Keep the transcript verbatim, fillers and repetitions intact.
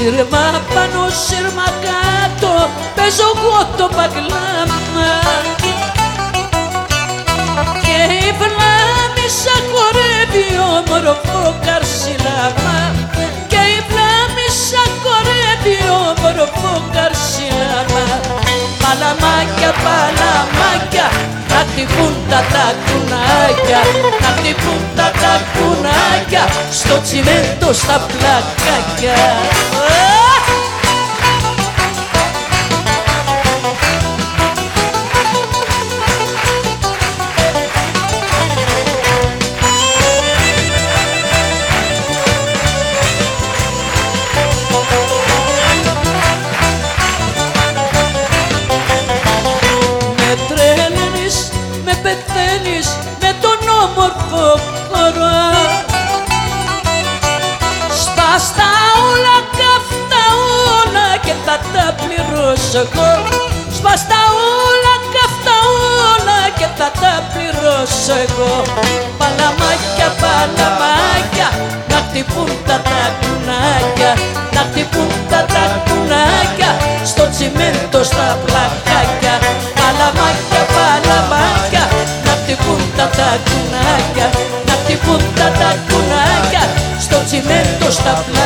Σύρμα πάνω, σύρμα κάτω, παίζω εγώ το μπαγκλάμα και η Βλάμισσα χορεύει όμορφο καρσιλάμα και η Βλάμισσα χορεύει όμορφο καρσιλάμα. Παλαμάκια, παλαμάκια, να χτυπούν τα τακουνάκια, να χτυπούν τα τακουνάκια στο τσιμέντο στα πλακάκια. Με τον όμορφο χορό σπάστα όλα καυτά όλα και θα τα πληρώσω εγώ. Σπάστα όλα καυτά όλα και θα τα πληρώσω εγώ. Παλαμάκια, παλαμάκια, να χτυπούν τα τακουνάκια, να χτυπούν τα τακουνάκια στο τσιμέντο στα πλακάκια. Παλαμάκια, παλαμάκια, να χτυπούν τα τακουνάκια, να χτυπούν τα τακουνάκια στο τσιμέντο στα πλακάκια.